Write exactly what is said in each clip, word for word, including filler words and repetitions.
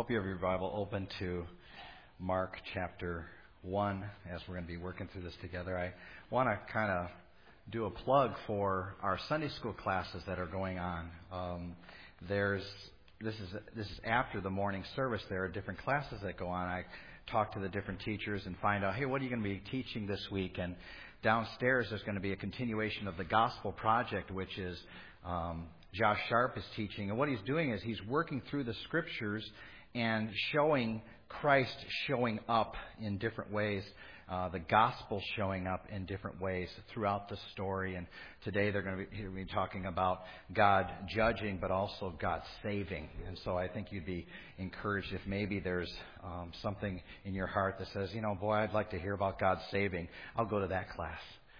hope you have your Bible open to Mark chapter one as we're going to be working through this together. I want to kind of do a plug for our Sunday school classes that are going on. Um, there's this is this is after the morning service. There are different classes that go on. I talk to the different teachers and find out, hey, what are you going to be teaching this week? And downstairs there's going to be a continuation of the Gospel Project, which is um, Josh Sharp is teaching. And what he's doing is he's working through the Scriptures and showing Christ showing up in different ways, uh, the gospel showing up in different ways throughout the story. And today they're going to be, hear me talking about God judging, but also God saving. And so I think you'd be encouraged if maybe there's um, something in your heart that says, you know, boy, I'd like to hear about God saving. I'll go to that class.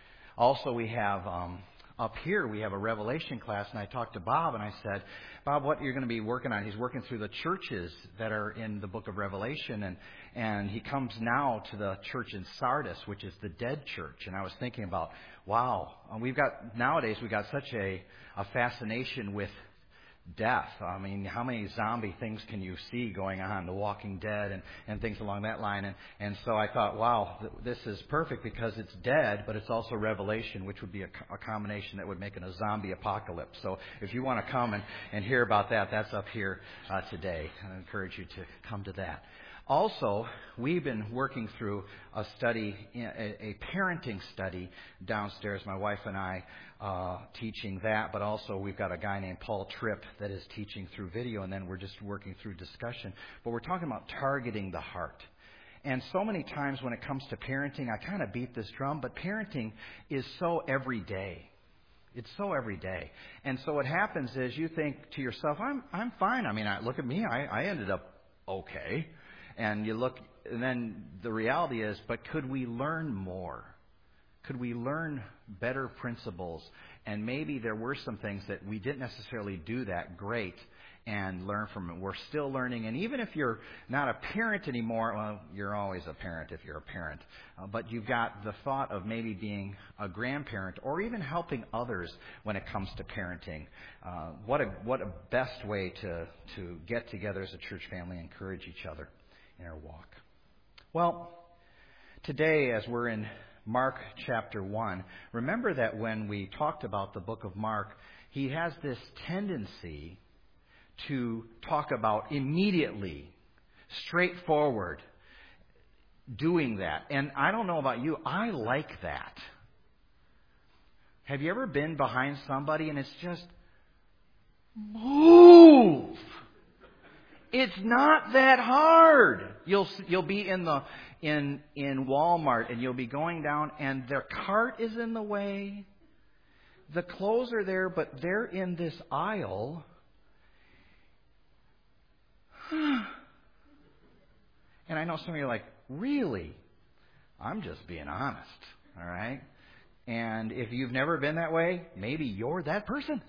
Also, we have um, up here, we have a Revelation class, and I talked to Bob, and I said, Bob, what you're going to be working on? He's working through the churches that are in the book of Revelation, and, and he comes now to the church in Sardis, which is the dead church. And I was thinking about, wow, we've got, nowadays we've got such a, a fascination with death. I mean, how many zombie things can you see going on, The Walking Dead and, and things along that line? And, and so I thought, wow, th- this is perfect because it's dead, but it's also Revelation, which would be a, a combination that would make it a zombie apocalypse. So if you want to come and, and hear about that, that's up here uh, today. I encourage you to come to that. Also, we've been working through a study, a, a parenting study downstairs, my wife and I uh, teaching that, but also we've got a guy named Paul Tripp that is teaching through video, and then we're just working through discussion. But we're talking about targeting the heart. And so many times when it comes to parenting, I kind of beat this drum, but parenting is so everyday. It's so every day. And so what happens is you think to yourself, I'm I'm fine. I mean, I, look at me. I, I ended up okay. And you look, and then the reality is, but could we learn more? Could we learn better principles? And maybe there were some things that we didn't necessarily do that great and learn from it. We're still learning. And even if you're not a parent anymore, well, you're always a parent if you're a parent. Uh, but you've got the thought of maybe being a grandparent or even helping others when it comes to parenting. Uh, what a what a best way to, to get together as a church family and encourage each other in our walk. Well, today as we're in Mark chapter one, remember that when we talked about the book of Mark, he has this tendency to talk about immediately, straightforward, doing that. And I don't know about you, I like that. Have you ever been behind somebody and it's just, move! It's not that hard. You'll you'll be in the in in Walmart and you'll be going down and their cart is in the way. The clothes are there, but they're in this aisle. And I know some of you are like, really? I'm just being honest. All right? And if you've never been that way, maybe you're that person.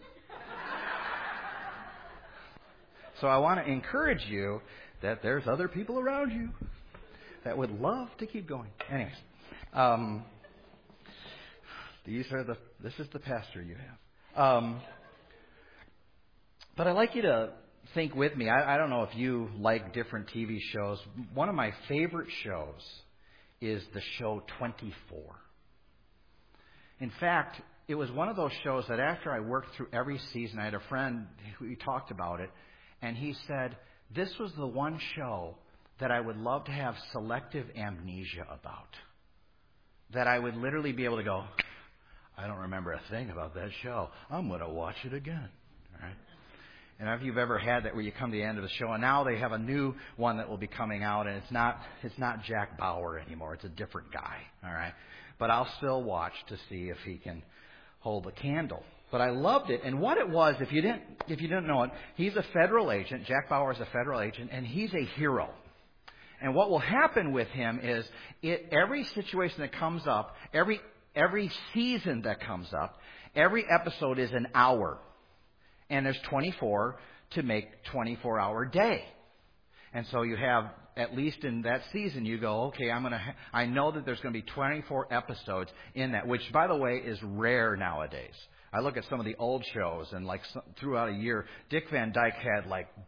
So I want to encourage you that there's other people around you that would love to keep going. Anyways, um, these are the. This is the pastor you have. Um, but I'd like you to think with me. I, I don't know if you like different T V shows. One of my favorite shows is the show twenty-four. In fact, it was one of those shows that after I worked through every season, I had a friend who talked about it. And he said, this was the one show that I would love to have selective amnesia about. That I would literally be able to go, I don't remember a thing about that show. I'm going to watch it again. All right? And if you've ever had that where you come to the end of the show, and now they have a new one that will be coming out, and it's not it's not Jack Bauer anymore. It's a different guy. All right? But I'll still watch to see if he can hold a candle. But I loved it. And what it was, if you didn't if you didn't know it, he's a federal agent. Jack Bauer is a federal agent, and he's a hero. And what will happen with him is it, every situation that comes up, every every season that comes up, every episode is an hour. And there's twenty-four to make twenty-four hour day. And so you have, at least in that season, you go, okay, I'm going to, ha- I know that there's going to be twenty-four episodes in that, which, by the way, is rare nowadays. I look at some of the old shows, and like throughout a year, Dick Van Dyke had like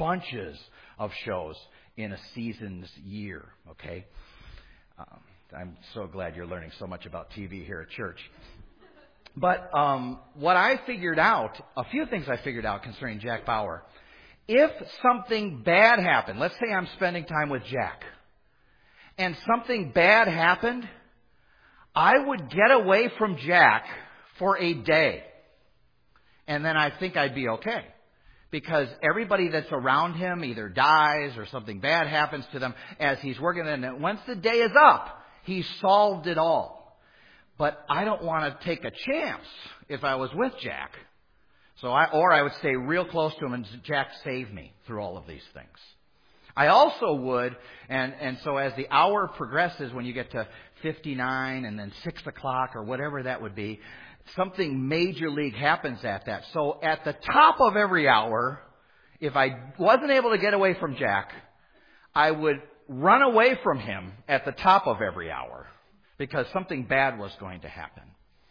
bunches of shows in a season's year, okay? Um, I'm so glad you're learning so much about T V here at church. But um, what I figured out, a few things I figured out concerning Jack Bauer. If something bad happened, let's say I'm spending time with Jack, and something bad happened, I would get away from Jack for a day. And then I think I'd be okay. Because everybody that's around him either dies or something bad happens to them as he's working. And once the day is up, he's solved it all. But I don't want to take a chance if I was with Jack. So I, or I would stay real close to him and Jack save me through all of these things. I also would, and, and so as the hour progresses, when you get to fifty-nine and then six o'clock or whatever that would be, something major league happens at that. So at the top of every hour, if I wasn't able to get away from Jack, I would run away from him at the top of every hour because something bad was going to happen.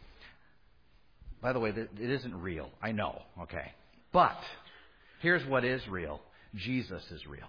By the way, it isn't real. I know, okay? But here's what is real. Jesus is real.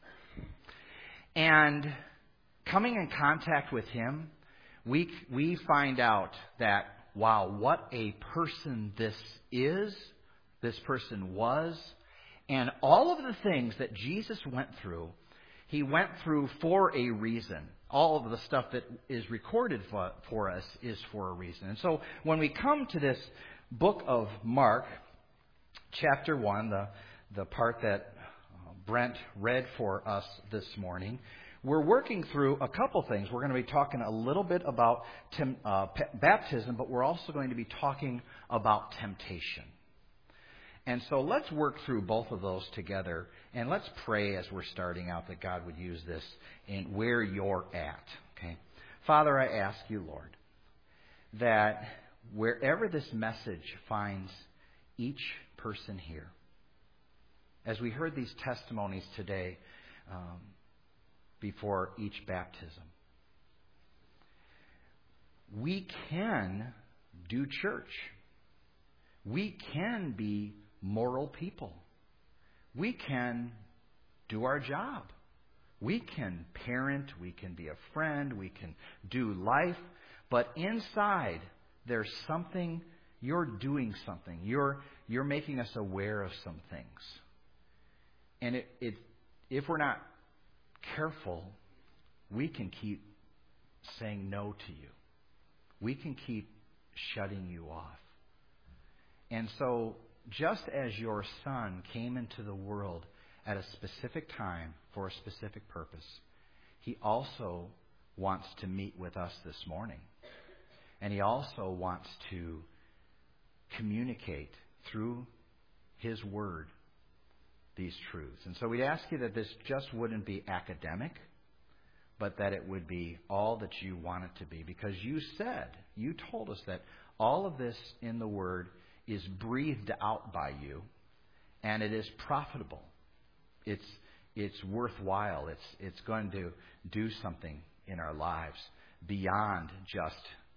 And coming in contact with him, we we find out that, wow, what a person this is, this person was, and all of the things that Jesus went through, he went through for a reason. All of the stuff that is recorded for, for us is for a reason. And so when we come to this book of Mark, chapter one, the, the part that Brent read for us this morning, we're working through a couple things. We're going to be talking a little bit about tem, uh, p- baptism, but we're also going to be talking about temptation. And so let's work through both of those together, and let's pray as we're starting out that God would use this in where you're at. Okay, Father, I ask you, Lord, that wherever this message finds each person here, as we heard these testimonies today um, before each baptism, we can do church. We can be moral people. We can do our job. We can parent. We can be a friend. We can do life. But inside, there's something, you're doing something. You're, you're making us aware of some things. And it, it, if we're not careful, we can keep saying no to you. We can keep shutting you off. And so, just as your Son came into the world at a specific time for a specific purpose, he also wants to meet with us this morning. And he also wants to communicate through his word these truths. And so we'd ask you that this just wouldn't be academic, but that it would be all that you want it to be. Because you said, you told us that all of this in the Word is breathed out by you, and it is profitable. It's it's worthwhile. It's it's going to do something in our lives beyond just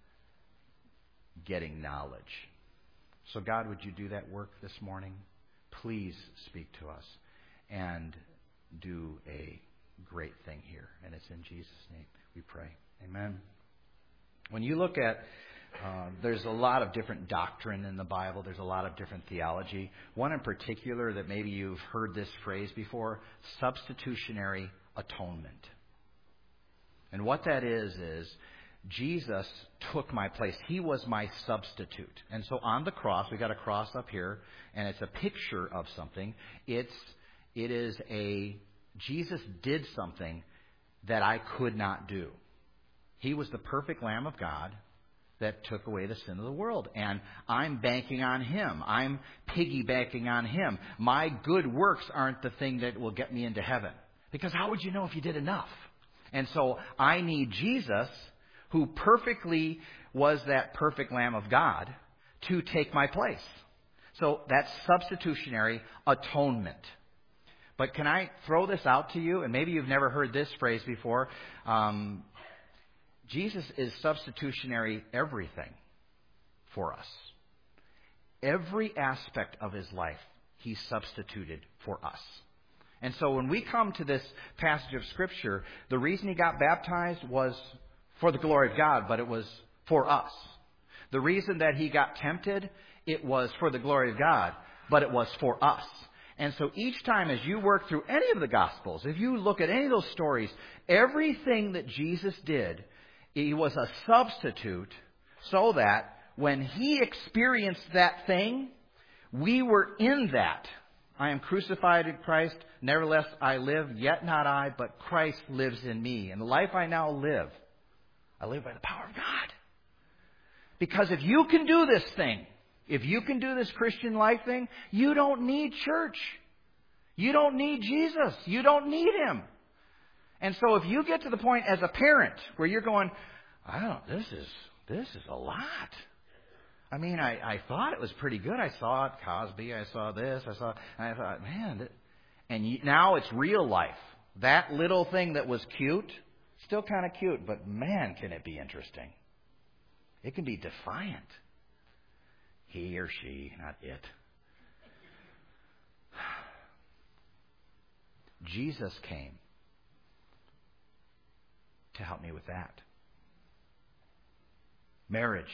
getting knowledge. So God, would you do that work this morning? Please speak to us and do a great thing here. And it's in Jesus' name we pray. Amen. When you look at, uh, there's a lot of different doctrine in the Bible. There's a lot of different theology. One in particular that maybe you've heard this phrase before, substitutionary atonement. And what that is, is Jesus took my place. He was my substitute. And so on the cross, we got a cross up here, and it's a picture of something. It's, it is a, Jesus did something that I could not do. He was the perfect Lamb of God that took away the sin of the world. And I'm banking on Him. I'm piggybacking on Him. My good works aren't the thing that will get me into heaven. Because how would you know if you did enough? And so I need Jesus, who perfectly was that perfect Lamb of God, to take my place. So that's substitutionary atonement. But can I throw this out to you? And maybe you've never heard this phrase before. Um, Jesus is substitutionary everything for us. Every aspect of His life, He substituted for us. And so when we come to this passage of Scripture, the reason he got baptized was for the glory of God, but it was for us. The reason that he got tempted, it was for the glory of God, but it was for us. And so each time as you work through any of the Gospels, if you look at any of those stories, everything that Jesus did, he was a substitute so that when he experienced that thing, we were in that. I am crucified in Christ, nevertheless I live, yet not I, but Christ lives in me. And the life I now live, I live by the power of God. Because if you can do this thing, if you can do this Christian life thing, you don't need church. You don't need Jesus. You don't need Him. And so if you get to the point as a parent where you're going, I don't, this is, this is a lot. I mean, I, I thought it was pretty good. I saw it, Cosby, I saw this, I saw, and I thought, man, that, and you, now it's real life. That little thing that was cute, still kind of cute, but man, can it be interesting. It can be defiant. He or she, not it. Jesus came to help me with that. Marriage.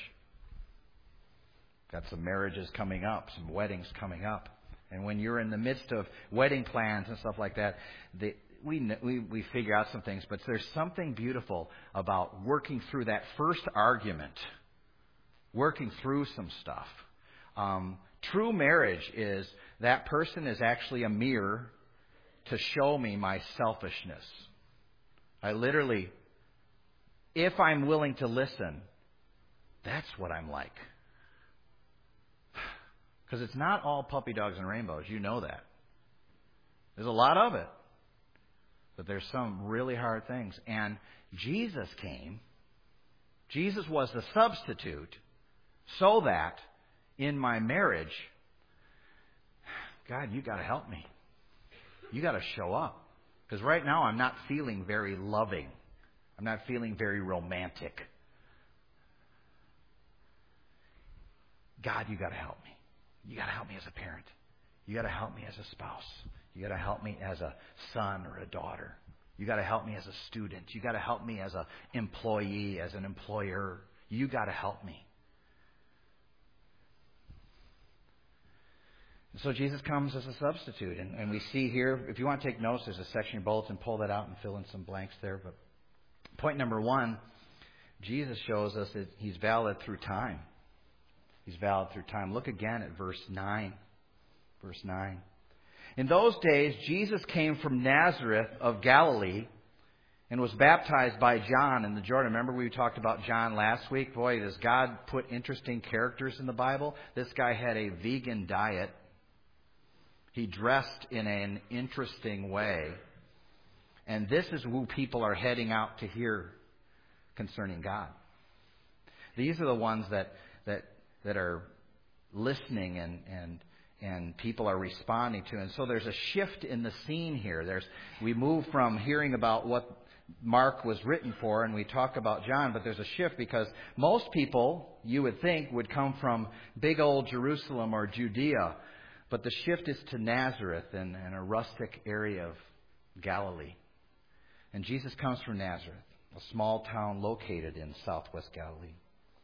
Got some marriages coming up, some weddings coming up. And when you're in the midst of wedding plans and stuff like that, they, we, we we figure out some things. But there's something beautiful about working through that first argument, working through some stuff. Um, true marriage is that person is actually a mirror to show me my selfishness. I literally, if I'm willing to listen, that's what I'm like. Because it's not all puppy dogs and rainbows. You know that. There's a lot of it. But there's some really hard things. And Jesus came. Jesus was the substitute so that in my marriage, God, you got to help me. You got to show up. Because right now I'm not feeling very loving. I'm not feeling very romantic. God, you got to help me. You got to help me as a parent. You got to help me as a spouse. You got to help me as a son or a daughter. You got to help me as a student. You got to help me as an employee, as an employer. You got to help me. So Jesus comes as a substitute. And, and we see here, if you want to take notes, there's a section in your bulletin. Pull that out and fill in some blanks there. But point number one, Jesus shows us that He's valid through time. He's valid through time. Look again at verse nine. Verse nine. In those days, Jesus came from Nazareth of Galilee and was baptized by John in the Jordan. Remember we talked about John last week? Boy, does God put interesting characters in the Bible. This guy had a vegan diet. He dressed in an interesting way. And this is who people are heading out to hear concerning God. These are the ones that that that are listening and, and and people are responding to. And so there's a shift in the scene here. There's we move from hearing about what Mark was written for and we talk about John, but there's a shift because most people, you would think, would come from big old Jerusalem or Judea. But the shift is to Nazareth and, and a rustic area of Galilee. And Jesus comes from Nazareth, a small town located in southwest Galilee.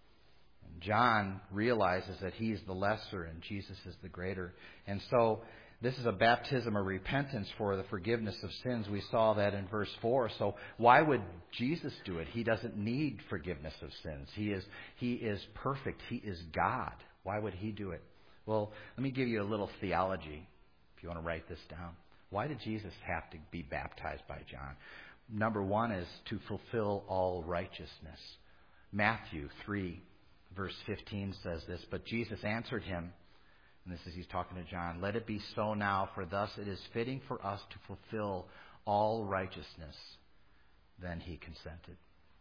John realizes that he's the lesser and Jesus is the greater. And so this is a baptism of repentance for the forgiveness of sins. We saw that in verse four. So why would Jesus do it? He doesn't need forgiveness of sins. He is, he is perfect. He is God. Why would He do it? Well, let me give you a little theology if you want to write this down. Why did Jesus have to be baptized by John? Number one is to fulfill all righteousness. Matthew three. Verse fifteen says this, but Jesus answered him, and this is He's talking to John, let it be so now, for thus it is fitting for us to fulfill all righteousness. Then He consented.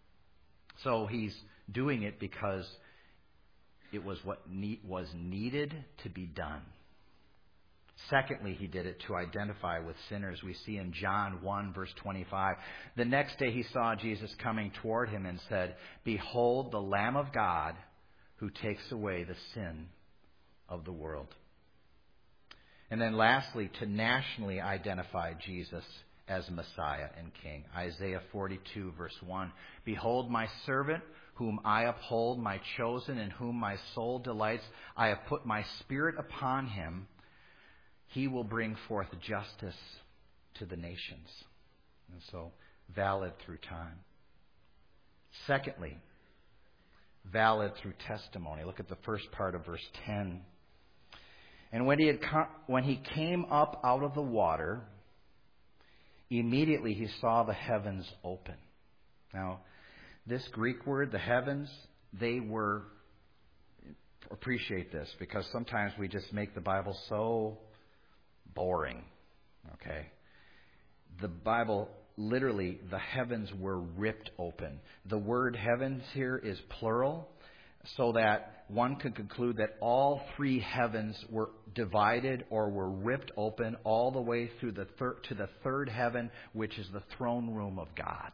So He's doing it because it was what need, was needed to be done. Secondly, He did it to identify with sinners. We see in John one, verse twenty-five, the next day He saw Jesus coming toward Him and said, behold the Lamb of God who takes away the sin of the world. And then lastly, to nationally identify Jesus as Messiah and King. Isaiah forty-two, verse one. Behold my servant, whom I uphold, my chosen, in whom my soul delights. I have put my spirit upon him. He will bring forth justice to the nations. And so, valid through time. Secondly, valid through testimony. Look at the first part of verse ten. And when he had come, when he came up out of the water, immediately he saw the heavens open. Now, this Greek word, the heavens, they were, appreciate this, because sometimes we just make the Bible so boring. Okay? The Bible, literally, the heavens were ripped open. The word heavens here is plural, so that one could conclude that all three heavens were divided or were ripped open all the way through the thir- to the third heaven, which is the throne room of God.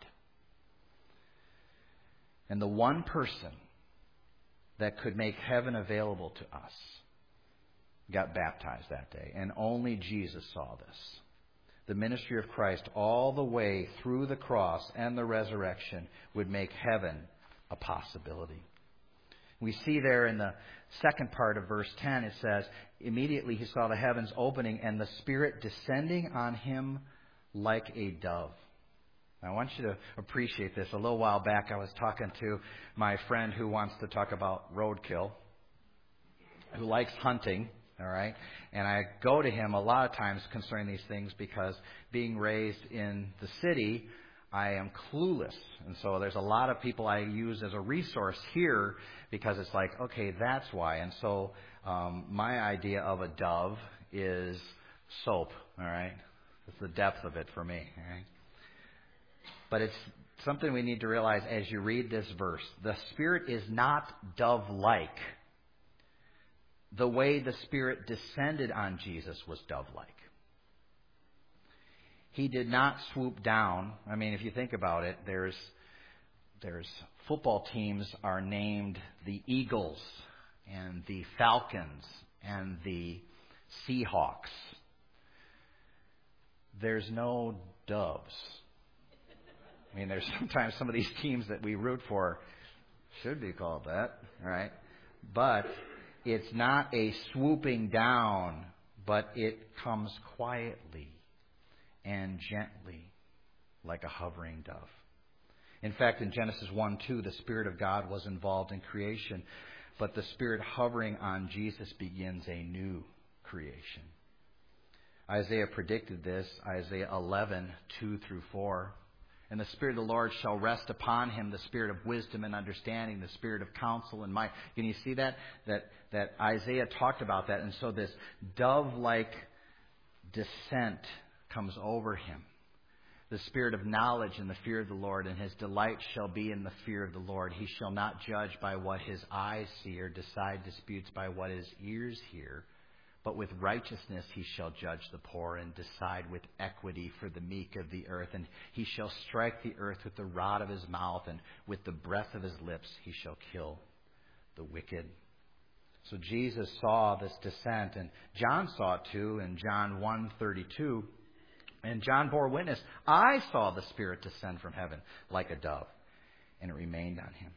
And the one person that could make heaven available to us got baptized that day. And only Jesus saw this. The ministry of Christ all the way through the cross and the resurrection would make heaven a possibility. We see there in the second part of verse ten, it says, immediately he saw the heavens opening and the Spirit descending on him like a dove. Now, I want you to appreciate this. A little while back, I was talking to my friend who wants to talk about roadkill, who likes hunting, all right? And I go to him a lot of times concerning these things because being raised in the city, I am clueless. And so there's a lot of people I use as a resource here because it's like, okay, that's why. And so um, my idea of a dove is soap, all right? That's the depth of it for me, all right? But it's something we need to realize as you read this verse. The Spirit is not dove-like. The way the Spirit descended on Jesus was dove-like. He did not swoop down. I mean, if you think about it, there's there's football teams are named the Eagles and the Falcons and the Seahawks. There's no doves. I mean, there's sometimes some of these teams that we root for should be called that, right? But it's not a swooping down, but it comes quietly and gently like a hovering dove. In fact, in Genesis one two, the Spirit of God was involved in creation, but the Spirit hovering on Jesus begins a new creation. Isaiah predicted this, Isaiah eleven two through four. And the Spirit of the Lord shall rest upon him, the Spirit of wisdom and understanding, the Spirit of counsel and might. Can you see that? That that Isaiah talked about that. And so this dove-like descent comes over him. The Spirit of knowledge and the fear of the Lord, and his delight shall be in the fear of the Lord. He shall not judge by what his eyes see or decide disputes by what his ears hear. But with righteousness he shall judge the poor and decide with equity for the meek of the earth. And he shall strike the earth with the rod of his mouth, and with the breath of his lips he shall kill the wicked. So Jesus saw this descent, and John saw it too in John one thirty-two. And John bore witness, I saw the Spirit descend from heaven like a dove, and it remained on him.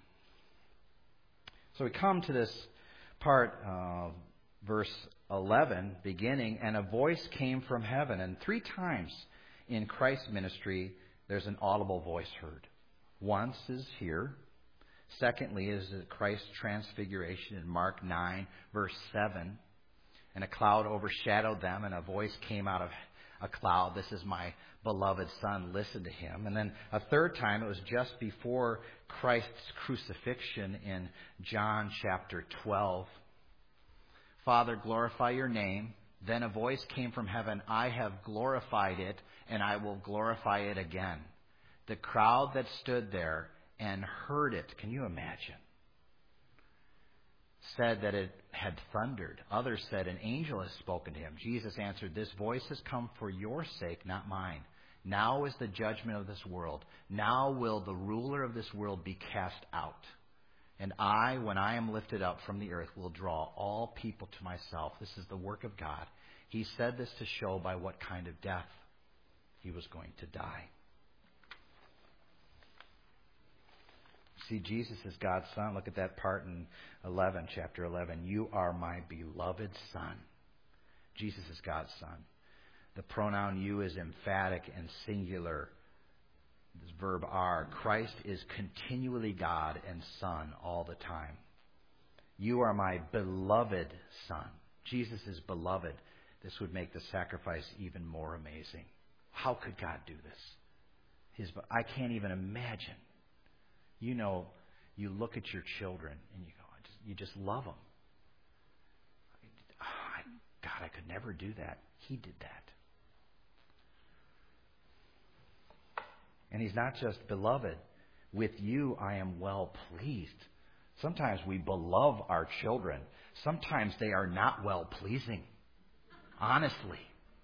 So we come to this part of verse eleven, beginning, and a voice came from heaven. And three times in Christ's ministry, there's an audible voice heard. Once is here. Secondly is Christ's transfiguration in Mark nine, verse seven. And a cloud overshadowed them, and a voice came out of a cloud. This is my beloved Son. Listen to him. And then a third time, it was just before Christ's crucifixion in John chapter twelve. Father, glorify your name. Then a voice came from heaven. I have glorified it, and I will glorify it again. The crowd that stood there and heard it, can you imagine? Said that it had thundered. Others said an angel has spoken to him. Jesus answered, this voice has come for your sake, not mine. Now is the judgment of this world. Now will the ruler of this world be cast out. And I, when I am lifted up from the earth, will draw all people to myself. This is the work of God. He said this to show by what kind of death he was going to die. See, Jesus is God's Son. Look at that part in eleven, chapter eleven. You are my beloved Son. Jesus is God's Son. The pronoun you is emphatic and singular. This verb are. Christ is continually God and Son all the time. You are my beloved Son. Jesus is beloved. This would make the sacrifice even more amazing. How could God do this? His, I can't even imagine. You know, you look at your children and you go, I just, you just love them. God, I could never do that. He did that. And He's not just beloved. With you I am well pleased. Sometimes we beloved our children. Sometimes they are not well pleasing. Honestly.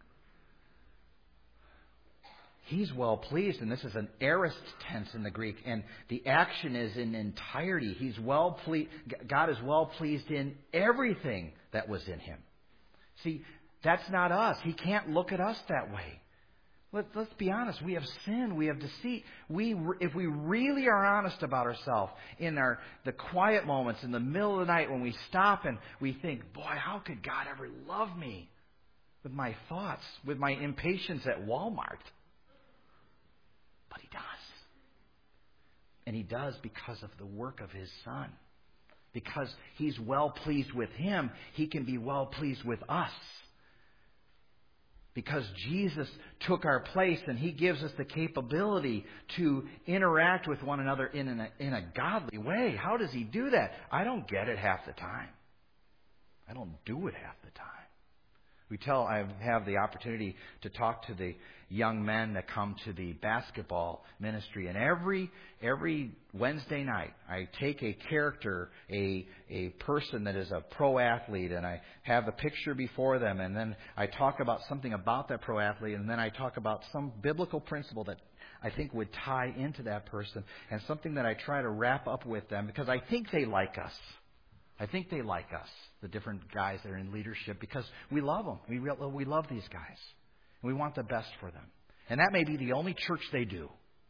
He's well pleased, and this is an aorist tense in the Greek, and the action is in entirety. He's well pleased. God is well pleased in everything that was in Him. See, that's not us. He can't look at us that way. Let, let's be honest. We have sin. We have deceit. We, if we really are honest about ourselves in our the quiet moments in the middle of the night when we stop and we think, boy, how could God ever love me? With my thoughts, with my impatience at Walmart. But He does. And He does because of the work of His Son. Because He's well pleased with Him, He can be well pleased with us. Because Jesus took our place and He gives us the capability to interact with one another in a, in a godly way. How does He do that? I don't get it half the time. I don't do it half the time. We tell, I have the opportunity to talk to the young men that come to the basketball ministry. And every every Wednesday night, I take a character, a a person that is a pro athlete, and I have a picture before them. And then I talk about something about that pro athlete. And then I talk about some biblical principle that I think would tie into that person. And something that I try to wrap up with them because I think they like us. I think they like us, the different guys that are in leadership, because we love them. We re- we love these guys. And we want the best for them. And that may be the only church they do.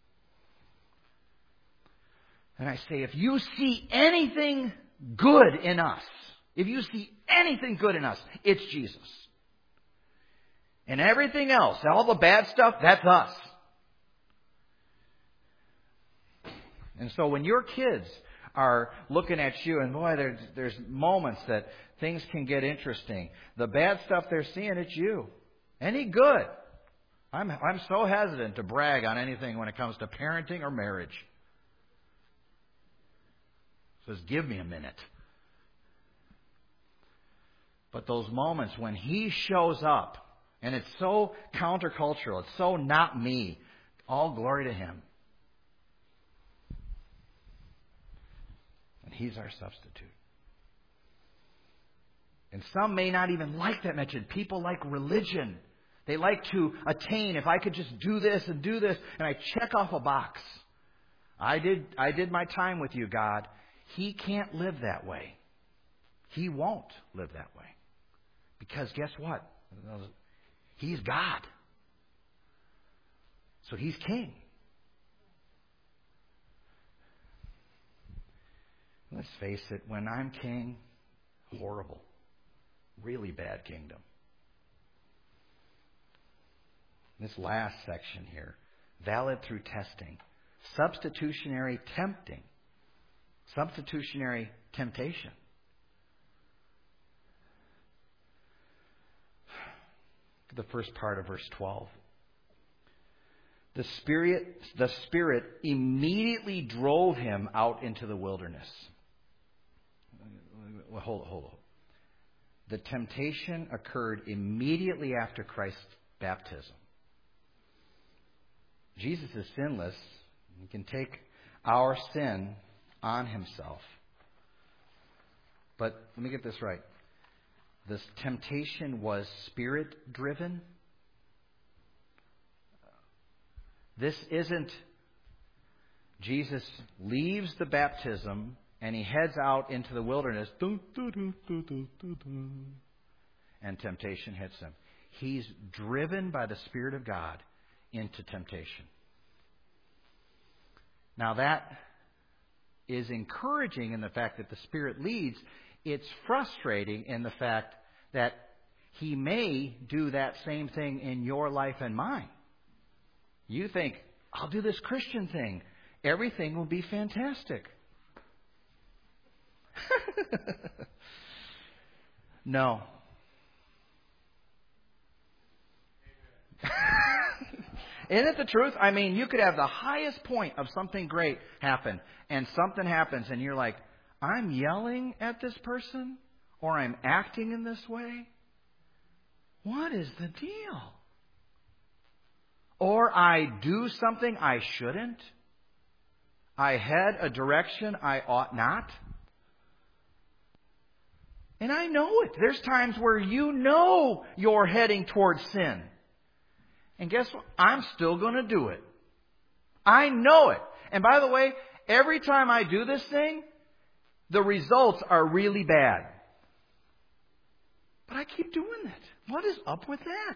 And I say, if you see anything good in us, if you see anything good in us, it's Jesus. And everything else, all the bad stuff, that's us. And so when your kids are looking at you, and boy, there's, there's moments that things can get interesting. The bad stuff they're seeing, it's you. Any good. I'm, I'm so hesitant to brag on anything when it comes to parenting or marriage. Says, give me a minute. But those moments when He shows up, and it's so countercultural, it's so not me, all glory to Him. He's our substitute. And some may not even like that message. People like religion. They like to attain. If I could just do this and do this, and I check off a box. I did, I did my time with you, God. He can't live that way. He won't live that way. Because guess what? He's God. So He's king. Let's face it, when I'm king, horrible, really bad kingdom. This last section here, valid through testing, substitutionary tempting, substitutionary temptation. The first part of verse twelve. The Spirit, the Spirit immediately drove Him out into the wilderness. Well, hold, hold, hold. The temptation occurred immediately after Christ's baptism. Jesus is sinless. He can take our sin on Himself. But let me get this right. This temptation was Spirit-driven. This isn't Jesus leaves the baptism And he heads out into the wilderness. Dun, dun, dun, dun, dun, dun, dun, and temptation hits him. He's driven by the Spirit of God into temptation. Now that is encouraging in the fact that the Spirit leads. It's frustrating in the fact that He may do that same thing in your life and mine. You think, I'll do this Christian thing. Everything will be fantastic. No. Isn't it the truth? I mean, you could have the highest point of something great happen, and something happens, and you're like, I'm yelling at this person, or I'm acting in this way. What is the deal? Or I do something I shouldn't. I head a direction I ought not. And I know it. There's times where you know you're heading towards sin. And guess what? I'm still going to do it. I know it. And by the way, every time I do this thing, the results are really bad. But I keep doing it. What is up with that?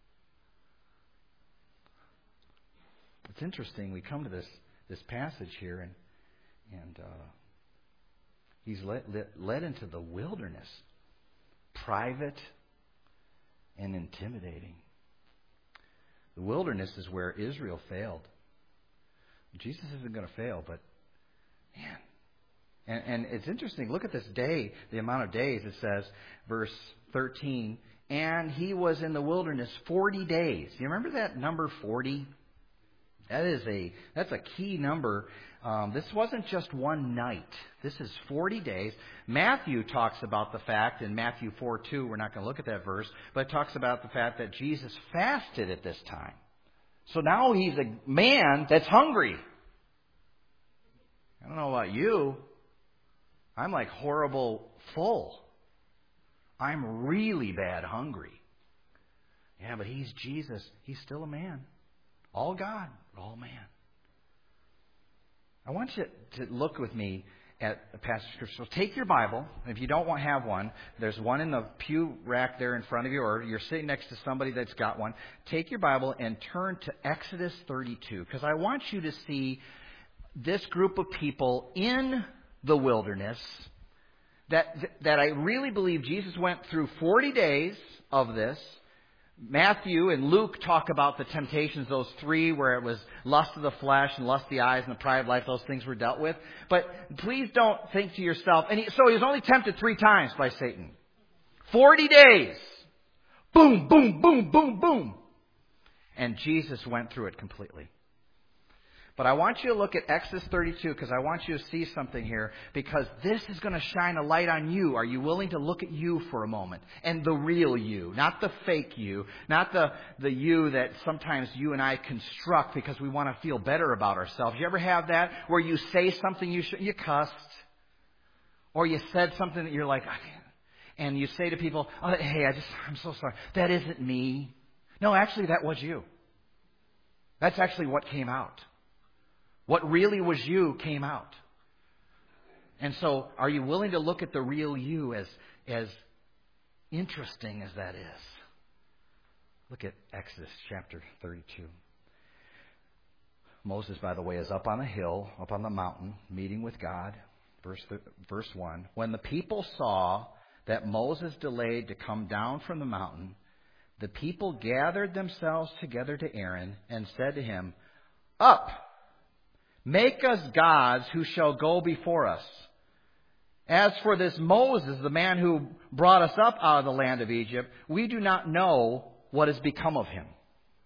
It's interesting. We come to this this passage here, and and uh, he's led, led led into the wilderness, private and intimidating. The wilderness is where Israel failed. Jesus isn't going to fail, but man. And, and it's interesting. Look at this day, the amount of days. It says, verse thirteen, and he was in the wilderness forty days. You remember that number forty? That is a that's a key number. Um, this wasn't just one night. This is forty days. Matthew talks about the fact in Matthew four two. We're not going to look at that verse, but it talks about the fact that Jesus fasted at this time. So now he's a man that's hungry. I don't know about you. I'm like horrible full. I'm really bad hungry. Yeah, but he's Jesus. He's still a man. All God, all man. I want you to look with me at a passage of Scripture. So take your Bible. If you don't want to have one, there's one in the pew rack there in front of you, or you're sitting next to somebody that's got one. Take your Bible and turn to Exodus thirty-two, because I want you to see this group of people in the wilderness that that I really believe Jesus went through forty days of this. Matthew and Luke talk about the temptations, those three, where it was lust of the flesh and lust of the eyes and the pride of life. Those things were dealt with. But please don't think to yourself, and he, so he was only tempted three times by Satan. Forty days. Boom, boom, boom, boom, boom. And Jesus went through it completely. But I want you to look at Exodus thirty-two, because I want you to see something here, because this is going to shine a light on you. Are you willing to look at you for a moment? And the real you, not the fake you, not the, the you that sometimes you and I construct because we want to feel better about ourselves. You ever have that where you say something you should, you cussed, or you said something that you're like, I can't, and you say to people, oh, hey, I just, I'm so sorry. That isn't me. No, actually, that was you. That's actually what came out. What really was you came out. And so, are you willing to look at the real you, as as interesting as that is? Look at Exodus chapter thirty-two. Moses, by the way, is up on a hill, up on the mountain, meeting with God. Verse th- verse one. When the people saw that Moses delayed to come down from the mountain, the people gathered themselves together to Aaron and said to him, "Up! Make us gods who shall go before us. As for this Moses, the man who brought us up out of the land of Egypt, we do not know what has become of him."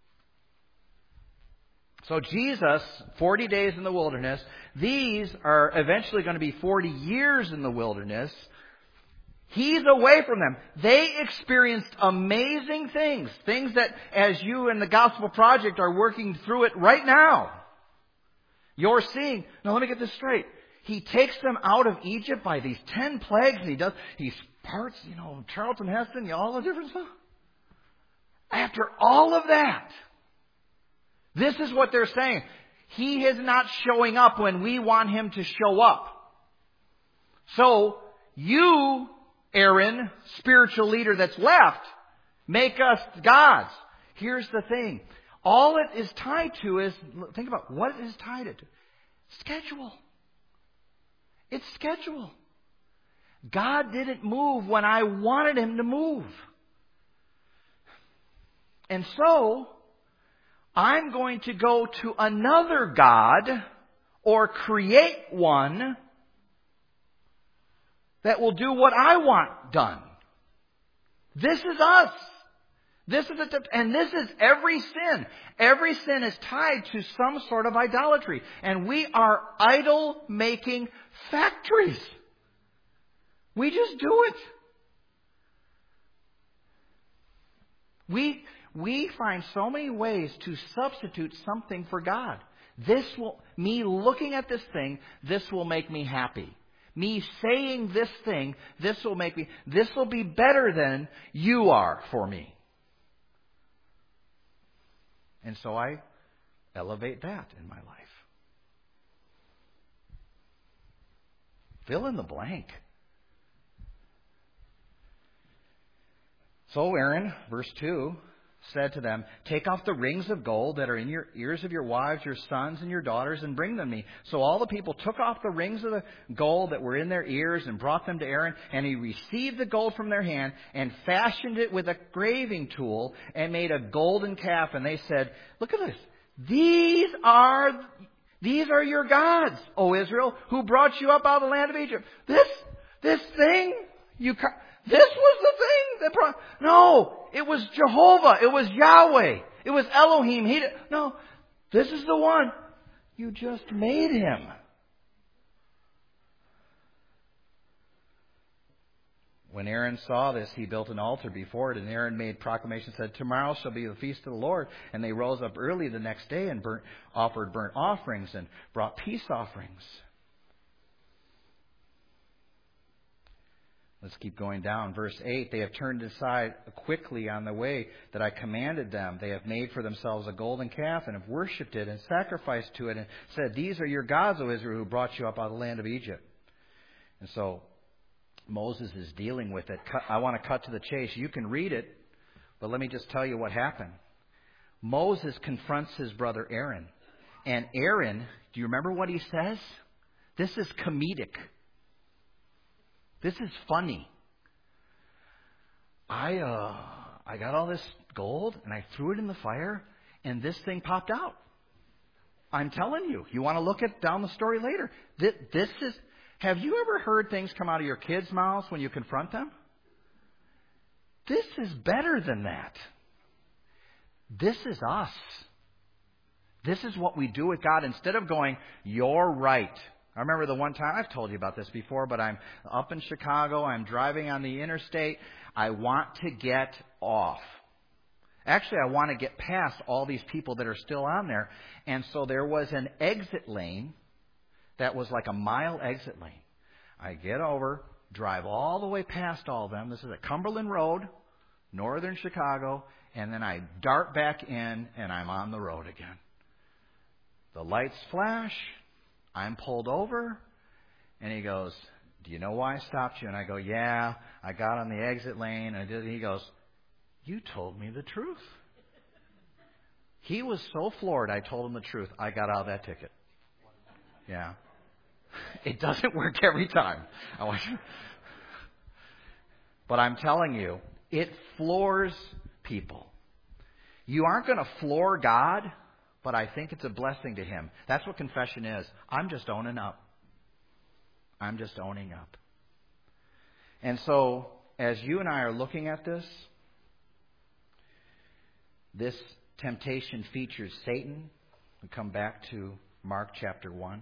So Jesus, forty days in the wilderness, these are eventually going to be forty years in the wilderness. He's away from them. They experienced amazing things, things that as you and the Gospel Project are working through it right now, you're seeing. Now let me get this straight. He takes them out of Egypt by these ten plagues, and he does, he parts, you know, Charlton Heston, you know, all the different stuff. After all of that, this is what they're saying. He is not showing up when we want him to show up. So you, Aaron, spiritual leader that's left, make us gods. Here's the thing. All it is tied to is, think about what it is tied to. Schedule. It's schedule. God didn't move when I wanted Him to move. And so, I'm going to go to another God or create one that will do what I want done. This is us. This is a, and this is every sin. Every sin is tied to some sort of idolatry. And we are idol-making factories. We just do it. We, we find so many ways to substitute something for God. This will, me looking at this thing, this will make me happy. Me saying this thing, this will make me, this will be better than you are for me. And so I elevate that in my life. Fill in the blank. So Aaron, verse two, said to them, take off the rings of gold that are in your ears of your wives, your sons, and your daughters, and bring them me. So all the people took off the rings of the gold that were in their ears and brought them to Aaron. And he received the gold from their hand and fashioned it with a graving tool and made a golden calf. And they said, look at this. These are, these are your gods, O Israel, who brought you up out of the land of Egypt. This, this thing, you This was the thing that brought... No, it was Jehovah. It was Yahweh. It was Elohim. He did, no, this is the one. You just made him. When Aaron saw this, he built an altar before it, and Aaron made proclamation, said, tomorrow shall be the feast of the Lord. And they rose up early the next day and burnt, offered burnt offerings and brought peace offerings. Let's keep going down. Verse eight, they have turned aside quickly on the way that I commanded them. They have made for themselves a golden calf and have worshipped it and sacrificed to it and said, these are your gods, O Israel, who brought you up out of the land of Egypt. And so Moses is dealing with it. I want to cut to the chase. You can read it, but let me just tell you what happened. Moses confronts his brother Aaron. And Aaron, do you remember what he says? This is comedic. This is funny. I uh, I got all this gold and I threw it in the fire and this thing popped out. I'm telling you. You want to look at down the story later. This, this is. Have you ever heard things come out of your kids' mouths when you confront them? This is better than that. This is us. This is what we do with God. Instead of going, you're right. I remember the one time, I've told you about this before, but I'm up in Chicago. I'm driving on the interstate. I want to get off. Actually, I want to get past all these people that are still on there. And so there was an exit lane that was like a mile exit lane. I get over, drive all the way past all of them. This is at Cumberland Road, northern Chicago. And then I dart back in and I'm on the road again. The lights flash. I'm pulled over, and he goes, do you know why I stopped you? And I go, yeah, I got on the exit lane. And I did. He goes, you told me the truth. He was so floored I told him the truth. I got out of that ticket. Yeah. It doesn't work every time. I want you. But I'm telling you, it floors people. You aren't going to floor God, but I think it's a blessing to Him. That's what confession is. I'm just owning up. I'm just owning up. And so, as you and I are looking at this, this temptation features Satan. We come back to Mark chapter one.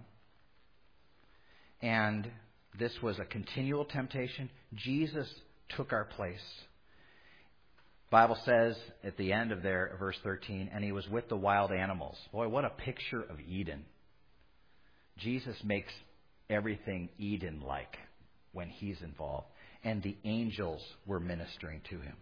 And this was a continual temptation. Jesus took our place. The Bible says at the end of there, verse thirteen, and he was with the wild animals. Boy, what a picture of Eden. Jesus makes everything Eden-like when he's involved. And the angels were ministering to him.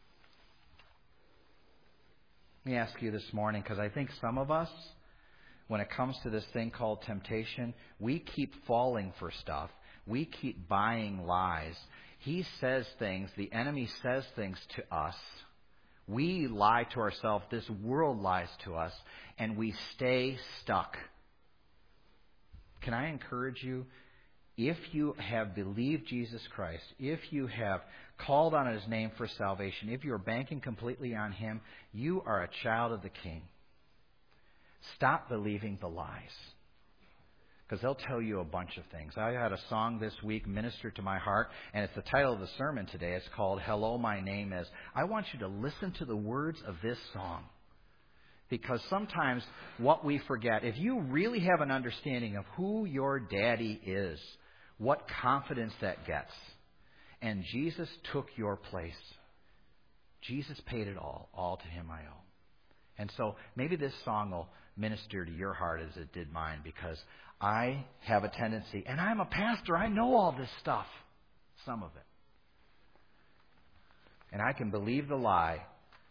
Let me ask you this morning, because I think some of us, when it comes to this thing called temptation, we keep falling for stuff. We keep buying lies. He says things, the enemy says things to us. We lie to ourselves. This world lies to us, and we stay stuck. Can I encourage you? If you have believed Jesus Christ, if you have called on His name for salvation, if you are banking completely on Him, you are a child of the King. Stop believing the lies, because they'll tell you a bunch of things. I had a song this week minister to my heart, and it's the title of the sermon today. It's called Hello, My Name Is. I want you to listen to the words of this song, because sometimes what we forget, if you really have an understanding of who your daddy is, what confidence that gets. And Jesus took your place. Jesus paid it all. All to Him I owe. And so maybe this song will minister to your heart as it did mine, because I have a tendency, and I'm a pastor, I know all this stuff, some of it. And I can believe the lie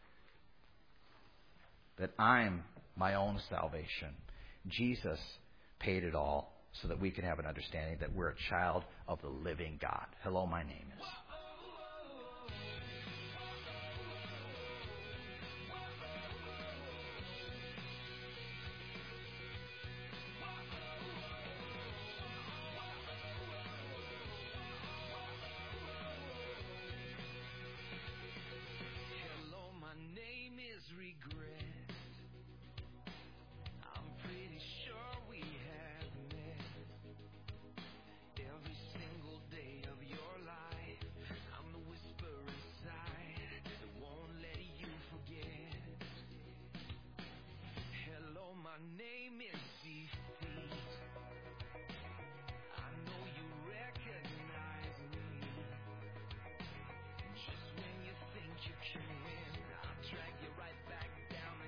that I'm my own salvation. Jesus paid it all so that we can have an understanding that we're a child of the living God. Hello, my name is. Just when you think you can win, I'll drag you right back down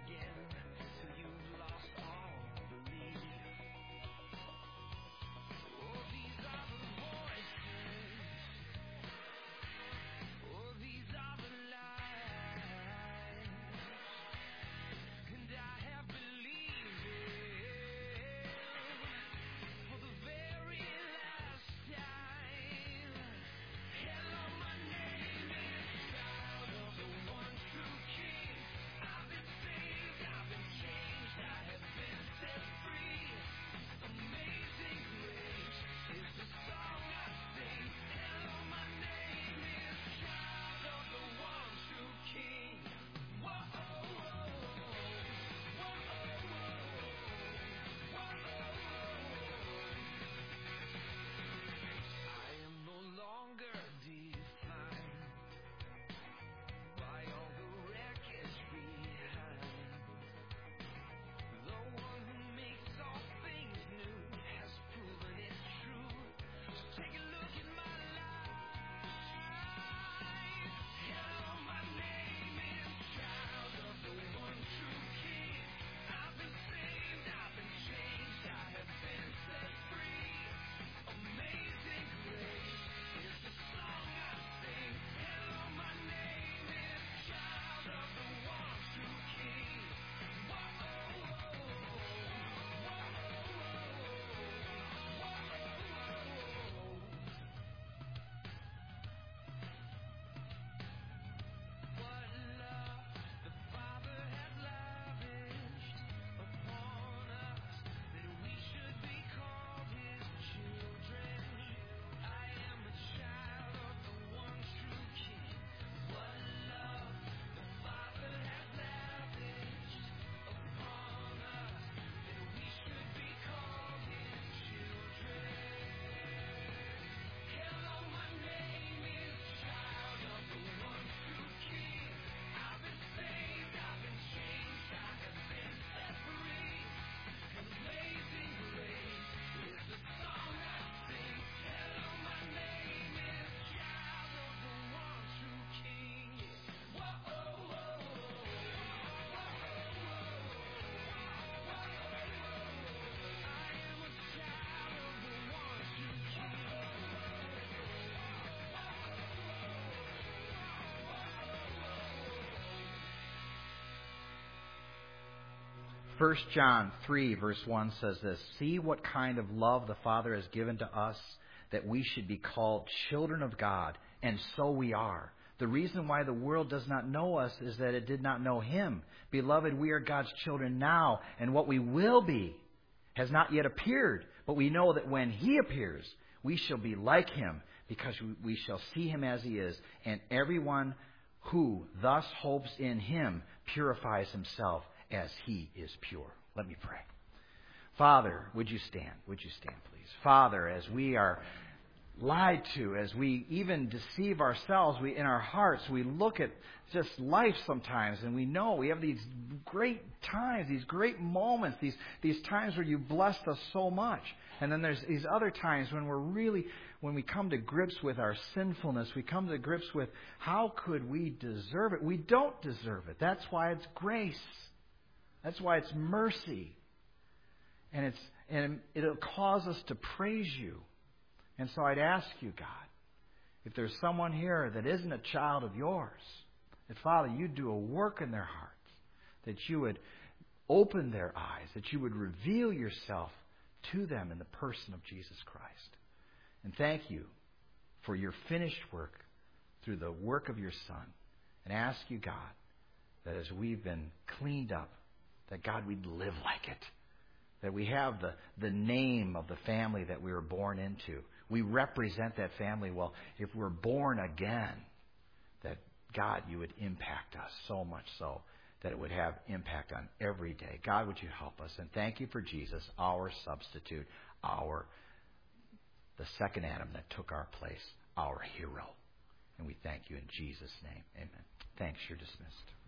First John three, verse one says this, "See what kind of love the Father has given to us, that we should be called children of God, and so we are. The reason why the world does not know us is that it did not know Him. Beloved, we are God's children now, and what we will be has not yet appeared. But we know that when He appears, we shall be like Him, because we shall see Him as He is. And everyone who thus hopes in Him purifies himself as He is pure." Let me pray. Father, would you stand? Would you stand, please? Father, as we are lied to, as we even deceive ourselves, we in our hearts, we look at just life sometimes, and we know we have these great times, these great moments, these these times where you've blessed us so much. And then there's these other times when we're really, when we come to grips with our sinfulness, we come to grips with how could we deserve it? We don't deserve it. That's why it's grace. That's why it's mercy. And it's and it'll cause us to praise you. And so I'd ask you, God, if there's someone here that isn't a child of yours, that, Father, you'd do a work in their hearts, that you would open their eyes, that you would reveal yourself to them in the person of Jesus Christ. And thank you for your finished work through the work of your Son. And ask you, God, that as we've been cleaned up, that, God, we'd live like it. That we have the, the name of the family that we were born into. We represent that family well. If we're born again, that, God, you would impact us so much so that it would have impact on every day. God, would you help us? And thank you for Jesus, our substitute, our the second Adam that took our place, our hero. And we thank you in Jesus' name. Amen. Thanks. You're dismissed.